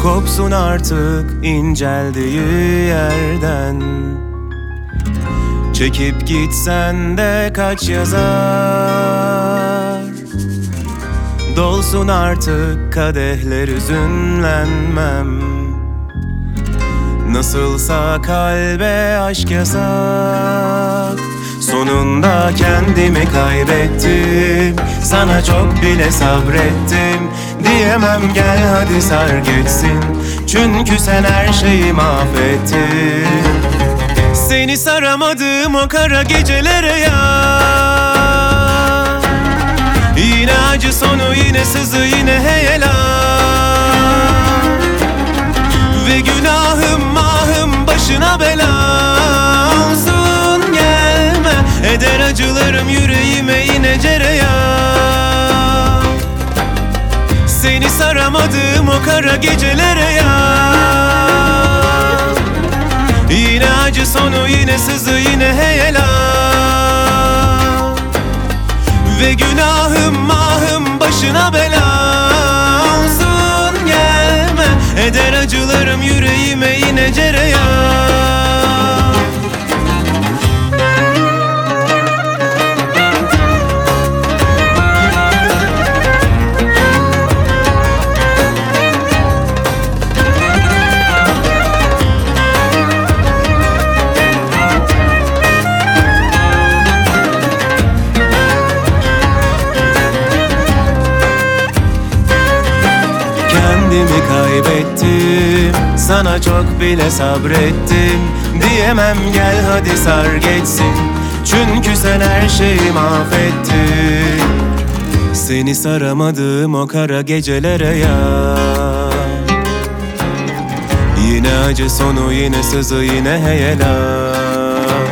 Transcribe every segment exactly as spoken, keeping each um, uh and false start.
Kopsun artık inceldiği yerden. Çekip gitsen de kaç yazar. Dolsun artık kadehler, üzünlenmem. Nasılsa kalbe aşk yasak. Sonunda kendimi kaybettim. Sana çok bile sabrettim. Diyemem gel hadi sar geçsin. Çünkü sen her şeyi mahvettin. Seni saramadım o kara gecelere ya. Yine acı sonu, yine sızı, yine heyelan. Ve günahım mahım başına bela olsun, gelme. Eder acılarım yüreğime yine cereyan. Seni saramadım o kara gecelere ya. Yine acı sonu, yine sızı, yine heyelan. Ve günahım mahım başına bela olsun, gelme. Eder acılarım yüreğime yine cereyan. Kendimi kaybettim. Sana çok bile sabrettim. Diyemem gel hadi sar geçsin. Çünkü sen her şeyi mahvettin. Seni saramadım o kara gecelere ya. Yine acı sonu, yine sızı, yine heyelan.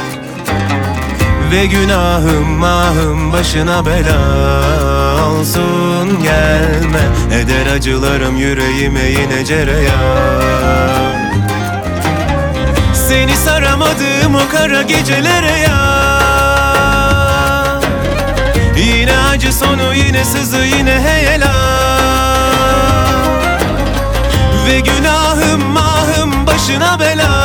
Ve günahım mahım başına bela olsun, gelme. Eder acılarım yüreğime yine cereyan. Seni saramadım o kara gecelere ya. Yine acı sonu, yine sızı, yine heyelan. Ve günahım mahım başına bela